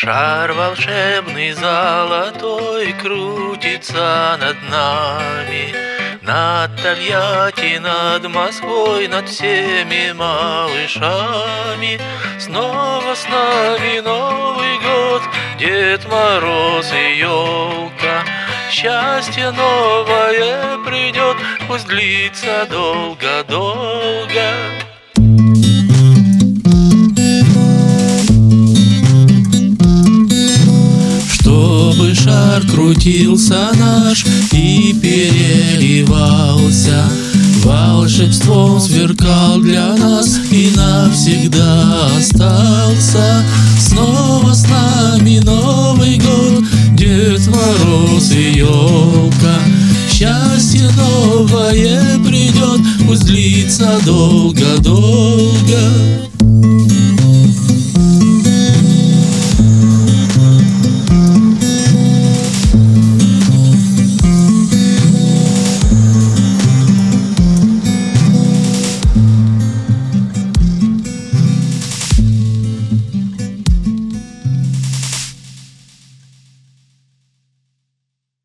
Шар волшебный золотой крутится над нами, над Тольятти, над Москвой, над всеми малышами. Снова с нами Новый год, Дед Мороз и елка. Счастье новое придет, пусть длится долго-долго. Чтобы шар крутился наш и переливался, волшебством сверкал для нас и навсегда остался. Снова с нами Новый год, Дед Мороз и елка. Счастье новое придет, пусть длится долго-долго.